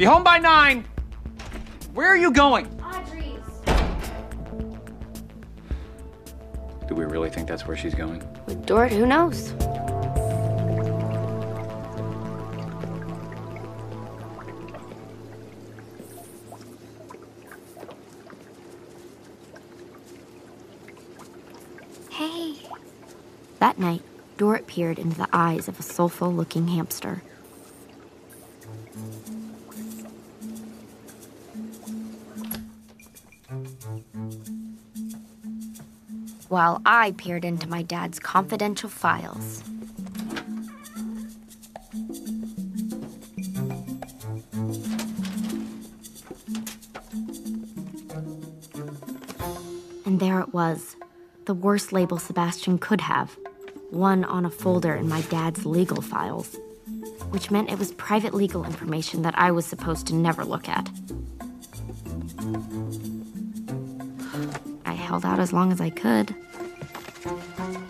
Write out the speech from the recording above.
Be home by 9. Where are you going? Audrey's. Do we really think that's where she's going? With Dort, who knows? Hey. That night, Dort peered into the eyes of a soulful-looking hamster. While I peered into my dad's confidential files. And there it was, the worst label Sebastian could have. One on a folder in my dad's legal files, which meant it was private legal information that I was supposed to never look at. I held out as long as I could.